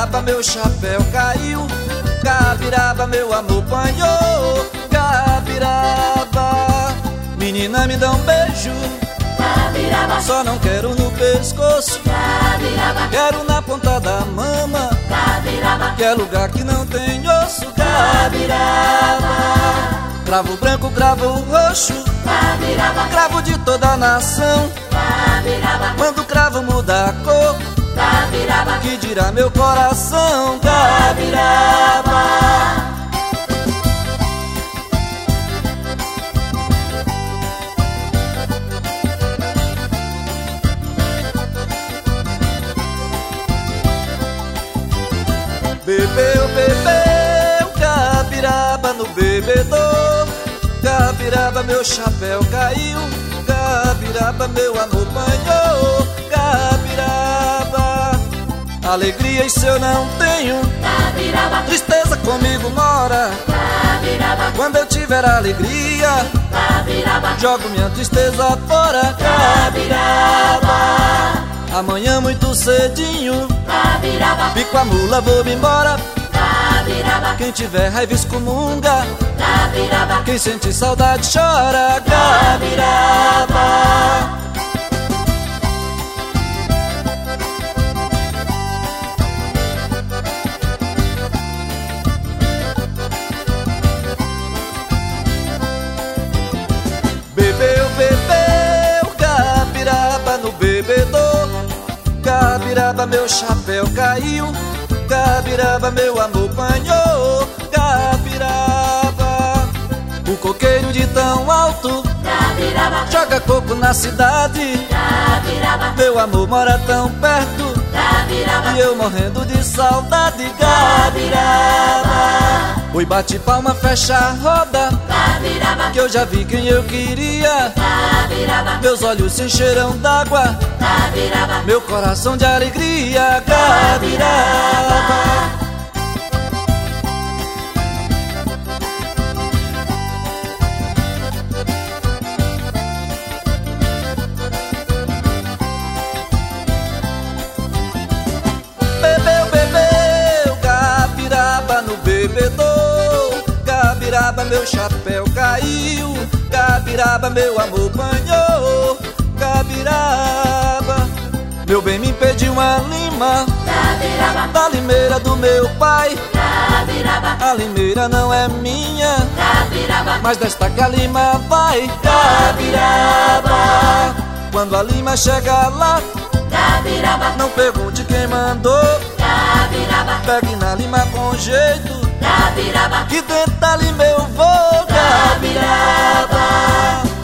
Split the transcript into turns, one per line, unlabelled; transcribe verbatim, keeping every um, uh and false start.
Gabiraba, meu chapéu caiu. Gabiraba, meu amor panhou. Gabiraba, menina me dá um beijo.
Gabiraba,
só não quero no pescoço.
Gabiraba,
quero na ponta da mama.
Gabiraba,
que é lugar que não tem osso. Gabiraba, cravo branco, cravo roxo.
Gabiraba,
cravo de toda a nação.
Gabiraba,
quando o cravo muda a cor,
Gabiraba,
que dirá meu coração. Gabiraba, bebeu, bebeu, Gabiraba no bebedor. Gabiraba, meu chapéu caiu. Gabiraba, meu amor panhou. Gabiraba, alegria isso eu não tenho.
Gabiraba,
tristeza comigo mora.
Gabiraba,
quando eu tiver alegria,
Gabiraba,
jogo minha tristeza fora. Gabiraba, amanhã muito cedinho,
Gabiraba,
pico a mula, vou-me embora.
Gabiraba,
quem tiver raiva excomunga.
Gabiraba,
quem sente saudade chora. Gabiraba, bebeu, bebeu, Gabiraba no bebedor. Gabiraba, meu chapéu caiu. Gabiraba, meu amor panhou. Gabiraba, o coqueiro de tão alto
Gabiraba,
joga coco na cidade.
Gabiraba,
meu amor mora tão perto,
Gabiraba,
e eu morrendo de saudade. Gabiraba, oi, bate palma, fecha a roda.
Gabiraba,
que eu já vi quem eu queria.
Gabiraba,
meus olhos se encheram d'água.
Gabiraba,
meu coração de alegria. Gabiraba, bebeu, bebeu, Gabiraba no bebedor. Gabiraba, meu chapéu caiu. Gabiraba, meu amor panhou. Gabiraba, meu bem me pediu uma lima.
Gabiraba,
da limeira do meu pai.
Gabiraba,
a limeira não é minha,
Gabiraba,
mas desta que a lima vai. Gabiraba, quando a lima chega lá,
Gabiraba,
não pergunte quem mandou.
Gabiraba,
pegue na lima com jeito,
Gabiraba,
que dentro da lima eu vou. Gabiraba,